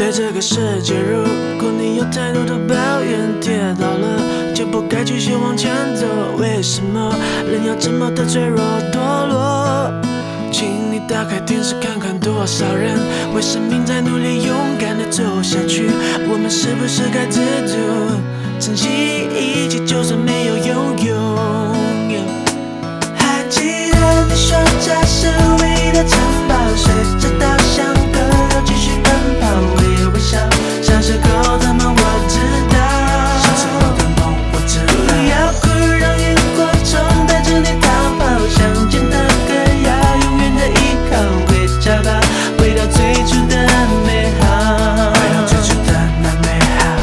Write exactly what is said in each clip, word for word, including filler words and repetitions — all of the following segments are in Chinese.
对这个世界，如果你有太多的抱怨，跌倒了就不该继续往前走。为什么人要这么的脆弱堕落？请你打开电视看看，多少人为生命在努力，勇敢的走下去。我们是不是该知足，珍惜一切，就算没有拥有？还记得你说这是唯一的城堡，随着稻香河流继续奔跑，我也微笑。小时候的梦我知道，小时候的梦我知道。不要哭，让萤火虫带着你逃跑，想见的歌要永远的依靠。回家吧，回到最初的美好，回到最初的那美好。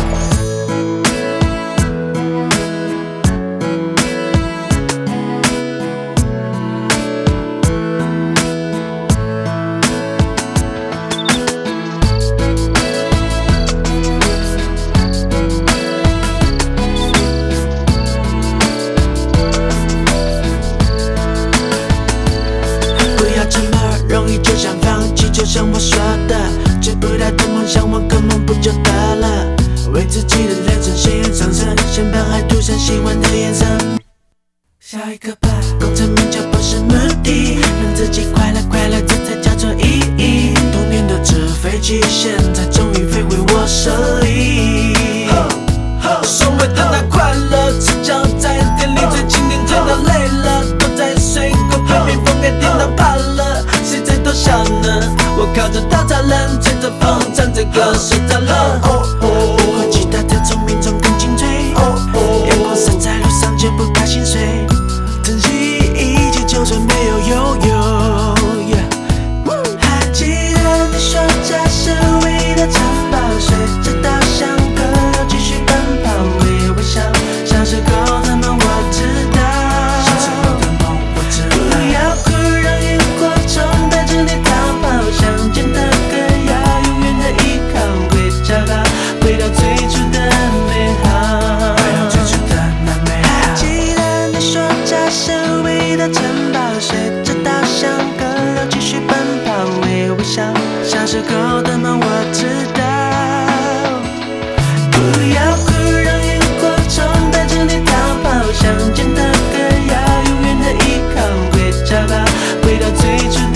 就想放弃，就像我说的，追不到的梦想，玩个梦不就得了？为自己的人生鲜艳上升，先把爱涂上喜欢的颜色。下一个吧，功成名就不是目的，让自己快乐快乐，这才叫做意义。童年的纸飞机，现在终于飞回我手里。所谓的那快乐，赤脚在店里最经典，甜到累了，躲在水沟被蜜蜂给叮到怕了。谁最多笑呢？我靠着稻草人，吹着风，唱着歌，睡着了。不会吉他的聪明总更精粹，阳光洒在路上就不怕心碎。珍惜一切，就算没有拥有。还记得你说这是唯一的城堡，随着稻香河流继续奔跑，我也微笑。小时候的梦我知道，小时候的梦我知道。不要哭，让萤火虫带着你逃跑，想见的歌要永远的依靠。回家吧，回到最初的美好，回到最初的那美好。还记得你说这是唯一的城堡，随着稻香河流继续奔跑，我也微笑。小时候的梦我知道。不要哭，让萤火虫带着你逃跑，想见的歌要永远的依靠。回家吧，回到最初